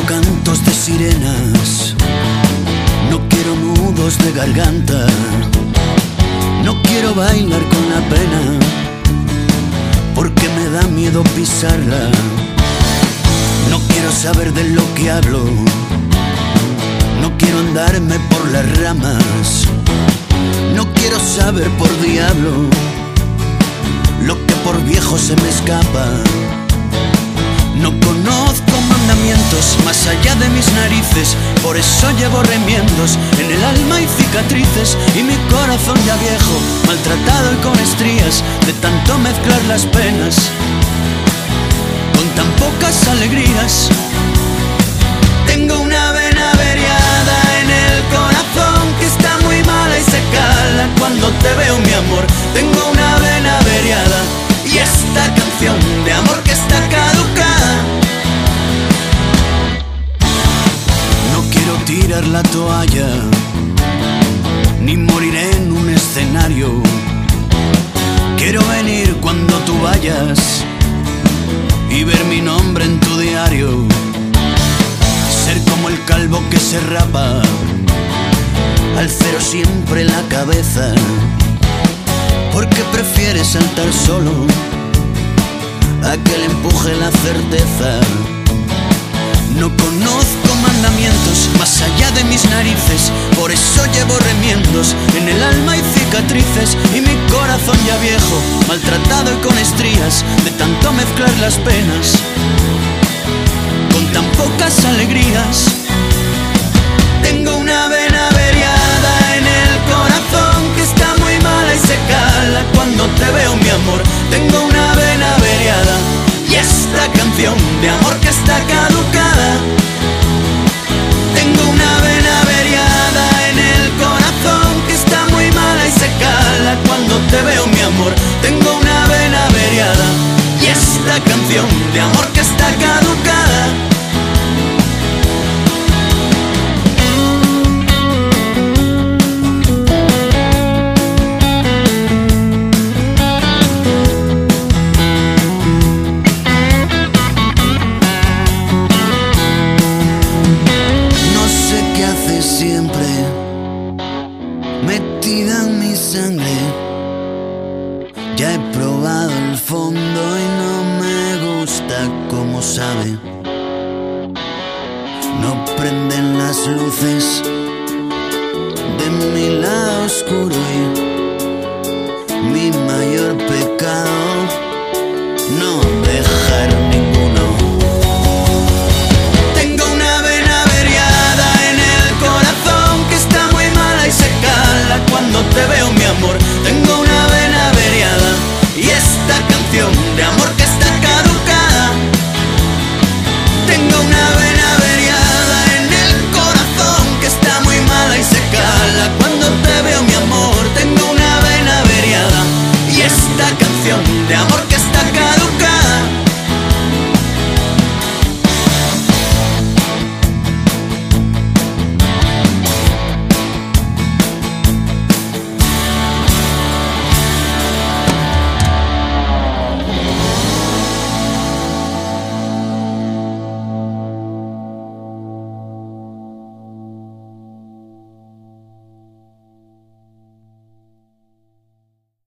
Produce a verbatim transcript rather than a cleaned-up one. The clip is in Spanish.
cantos de sirenas, no quiero nudos de garganta, no quiero bailar con la pena, porque me da miedo pisarla. No quiero saber de lo que hablo, no quiero andarme por las ramas, no quiero saber por diablo lo que por viejo se me escapa. No conozco mandamientos más allá de mis narices, por eso llevo remiendos en el alma y cicatrices, y mi corazón ya viejo, maltratado y con estrías de tanto mezclar las penas con tan pocas alegrías. Tengo una vena averiada en el corazón que está muy mala y se cala cuando te veo, mi amor. Tengo una vena averiada y esta canción de amor que está caducada. No quiero tirar la toalla, ni morir en un escenario. Quiero venir cuando tú vayas y ver mi nombre en tu diario. Ser como el calvo que se rapa, al cero siempre la cabeza, porque prefiere saltar solo a que le empuje la certeza. No conozco mandamientos más allá de mis narices, por eso llevo remiendos en el alma y cicatrices, y mi corazón ya viejo, maltratado y con estrías de tanto mezclar las penas con tan pocas alegrías. Tengo una vena averiada en el corazón que está muy mala y se cala cuando te veo, mi amor. Tengo una vena averiada y esta canción de amor que está caducada. Tengo una vena averiada en el corazón que está muy mala y se cala cuando te veo, mi amor. Tengo una vena averiada y esta canción de amor que está caducada. Siempre metida en mi sangre, ya he probado el fondo y no me gusta como sabe. No prenden las luces de mi lado oscuro y